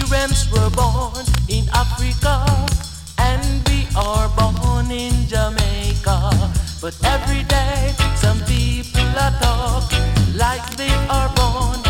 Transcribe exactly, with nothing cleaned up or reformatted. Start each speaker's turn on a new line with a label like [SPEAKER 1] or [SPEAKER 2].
[SPEAKER 1] parents were born in Africa and we are born in Jamaica. But every day some people are talk like they are born